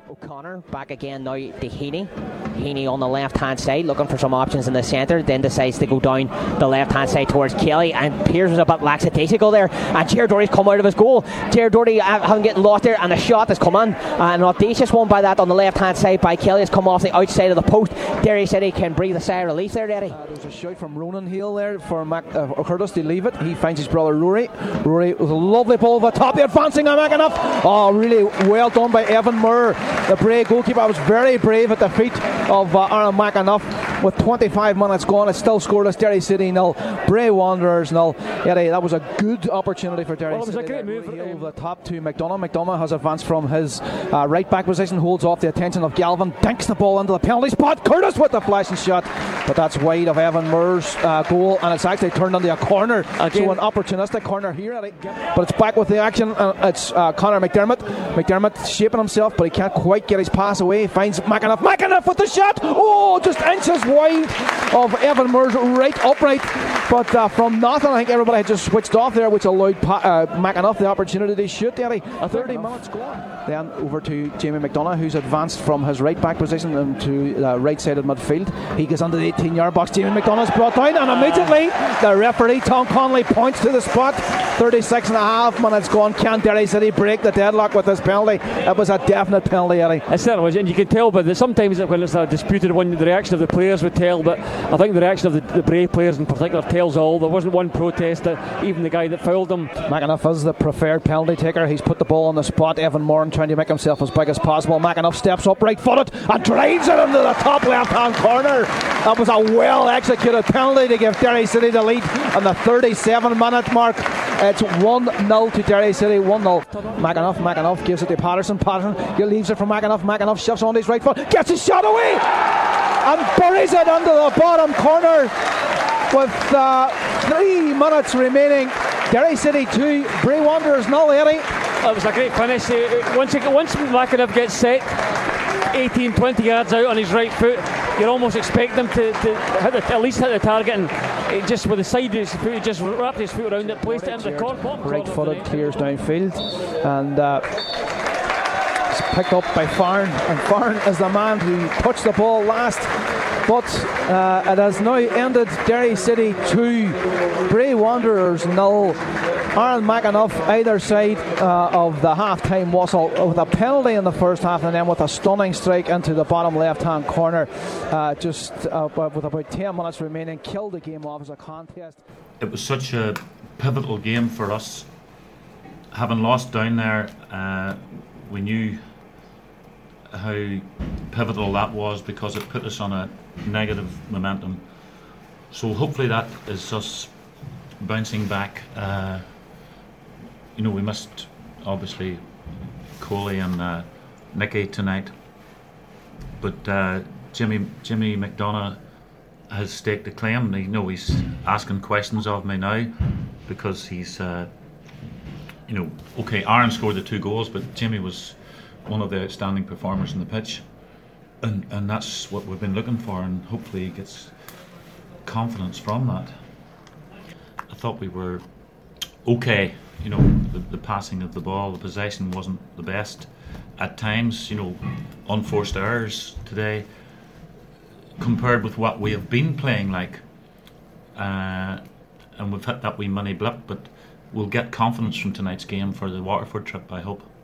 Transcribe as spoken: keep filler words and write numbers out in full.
O'Connor back again now to Heaney. Heaney on the left hand side looking for some options in the centre, then decides to go down the left hand side towards Kelly, and Pearce was a bit lackadaisical there, and Jared Doherty's come out of his goal. Jared Doherty uh, having getting lost there, and a shot has come in, uh, an audacious one by that on the left hand side by Kelly has come off the outside of the post. Derry City can breathe a sigh of relief there, Eddie. Uh, there's a shout from Ronan Hale there for Mac, uh, Curtis to leave it. He finds his brother Rory. Rory with a lovely ball over the top, the advancing on McAnuff. Oh, really well done by Evan Moore, the Bray goalkeeper. I was very brave at the feet of uh, Aaron McAnuff. With twenty-five minutes gone, it's still scoreless. Derry City nil, Bray Wanderers nil. Eddie, that was a good opportunity for Derry well, it was City. a great move really for over the top to McDonough. McDonough has advanced from his uh, right back position, holds off the attention of Galvin, dinks the ball into the penalty spot. Curtis with the flashing shot, but that's wide of Evan Moore's uh, goal, and it's actually turned into a corner. Again. So an opportunistic corner here, Eddie. But it's back with the action, and it's uh, Conor McDermott. McDermott shaping himself, but he can't quite get his pass away. Finds McAnuff. McAnuff with the shot. Oh, just inches wide of Evan Moore's right upright, but uh, from nothing, I think everybody had just switched off there, which allowed pa- uh, McAnuff the opportunity to shoot. Eddie, thirty minutes gone. Then over to Jamie McDonough, who's advanced from his right back position into the right side of midfield. He gets under the eighteen yard box. Jamie McDonough's brought down, and immediately the referee Tom Connolly points to the spot. thirty-six and a half minutes gone. Can Derry City break the deadlock with this penalty? It was a definite penalty, Eddie. It certainly was, and you can tell, but the, sometimes when it's a disputed one, the reaction of the players would tell, but I think the reaction of the, the Bray players in particular tells all. There wasn't one protest, that even the guy that fouled them. McAnuff is the preferred penalty taker. He's put the ball on the spot. Evan Moran trying to make himself as big as possible. McAnuff steps up right footed and drives it into the top left hand corner. That was a well executed penalty to give Derry City the lead on the thirty-seven minute mark. It's one nil to Derry City, one nil. McAnuff, McAnuff gives it to Patterson. Patterson he leaves it for McAnuff. McAnuff shifts on his right foot, gets his shot away and buries it into the bottom corner with uh, three minutes remaining. Derry City two, Bray Wanderers nil, Eddie. It was a great finish. Once, he, once McAnuff gets set eighteen, twenty yards out on his right foot, you almost expect him to, to hit the, at least hit the target, and it just with the side of his foot, he just wrapped his foot around it, placed it in the corner. Right footed, clears downfield, and uh, it's picked up by Farn, and Farn is the man who touched the ball last. But uh, it has now ended. Derry City two, Bray Wanderers nil. Aaron McAnuff either side uh, of the half-time whistle with a penalty in the first half, and then with a stunning strike into the bottom left-hand corner, uh, just uh, with about ten minutes remaining, killed the game off as a contest. It was such a pivotal game for us. Having lost down there, uh, we knew how pivotal that was because it put us on a negative momentum. So hopefully that is us bouncing back. Uh, you know, we missed obviously Coley and uh, Nicky tonight, but uh, Jimmy Jimmy McDonough has staked a claim. You know, he's asking questions of me now because he's, uh, you know, okay, Aaron scored the two goals, but Jimmy was one of the outstanding performers on the pitch, and and that's what we've been looking for, and hopefully he gets confidence from that. I thought we were okay, you know, the, the passing of the ball, the possession wasn't the best at times, you know, unforced errors today compared with what we have been playing like, uh, and we've hit that wee money blip, but we'll get confidence from tonight's game for the Waterford trip, I hope.